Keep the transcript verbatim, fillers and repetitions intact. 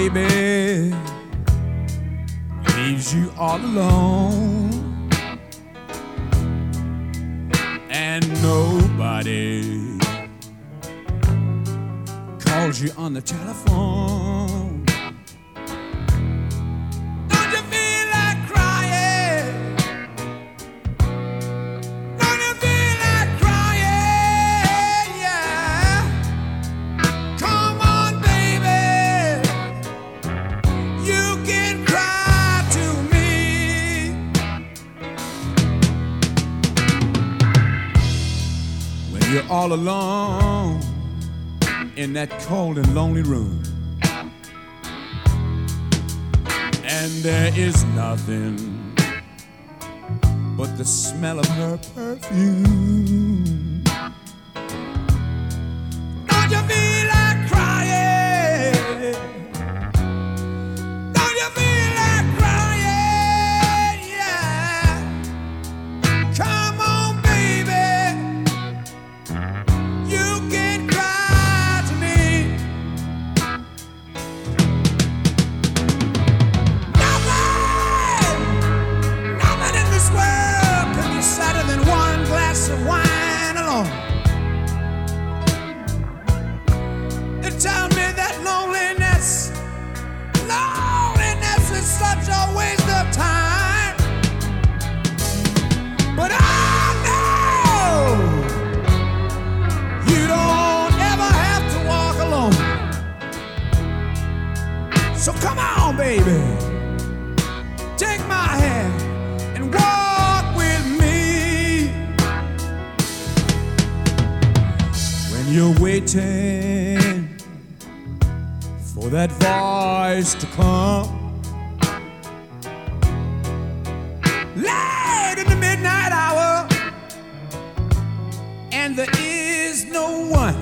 baby leaves you all alone, and nobody calls you on the telephone. Don't you feel like crying? Don't you feel like crying? Yeah. Come on, baby. You can cry to me. When you're all alone in that cold and lonely room, and there is nothing but the smell of her perfume. Don't you feel like crying? Don't you feel like crying? Yeah. Come on, baby. You can cry to me. Nothing, nothing in this world can be sadder than one glass of wine alone. They tell me that loneliness, loneliness is such a waste of time. But I know you don't ever have to walk alone. So come on, baby, take my hand and walk with me. When you're waiting for that voice to come, late in the midnight hour, and there is no one